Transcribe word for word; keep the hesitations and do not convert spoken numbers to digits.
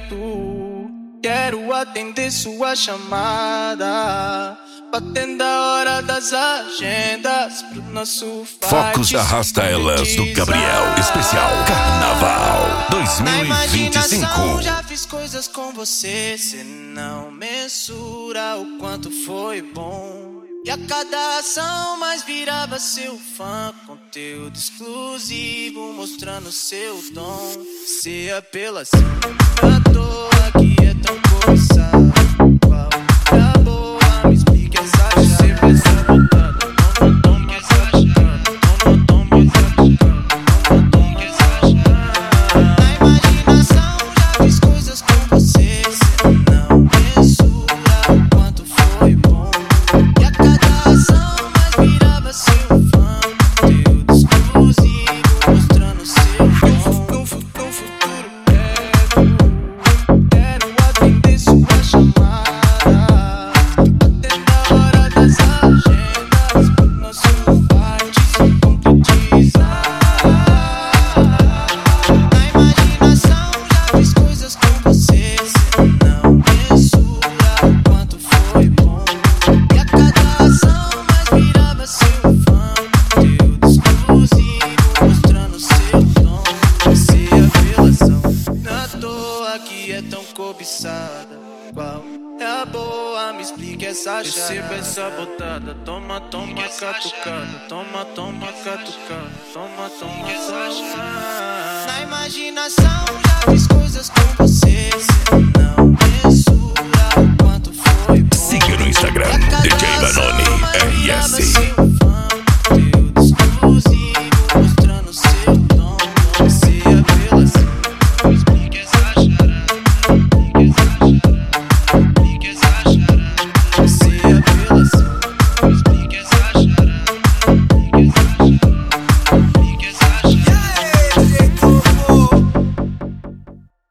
perto. Quero atender sua chamada, batendo a hora das agendas pro nosso fight. Focos Arrasta Elas do Gabriel, especial Carnaval dois mil e vinte e cinco. Já fiz coisas com você, cê não mensura o quanto foi bom. E a cada ação mais virava seu fã, conteúdo exclusivo mostrando seu dom. Se apelação à toa que é tão cobiçada, qual é a boa? Me explique essa chave. Você vai sabotada, toma, toma essa chave. Toma, toma essa chave. Toma, toma essa chave. Na imaginação já fiz coisas com você, cê não mensura o quanto foi bom. E a cada ação mais virava seu fã, conteúdo exclusivo mostrando seu dom. No futuro, futuro quero, quero atender sua chamada, atender a hora das agendas pro nosso fight se concretizar. Na imaginação já fiz coisas com você, cê não mensura o quanto foi bom. E a cada ação mais virava seu fã, conteúdo exclusivo mostrando seu dom. Se a apelação na toa que é tão cobiçada, qual é a boa? Me explique essa chave. Receba essa botada, toma, toma catucada. Toma, toma catucada. Toma, toma essa chave. Na imaginação já fiz coisas com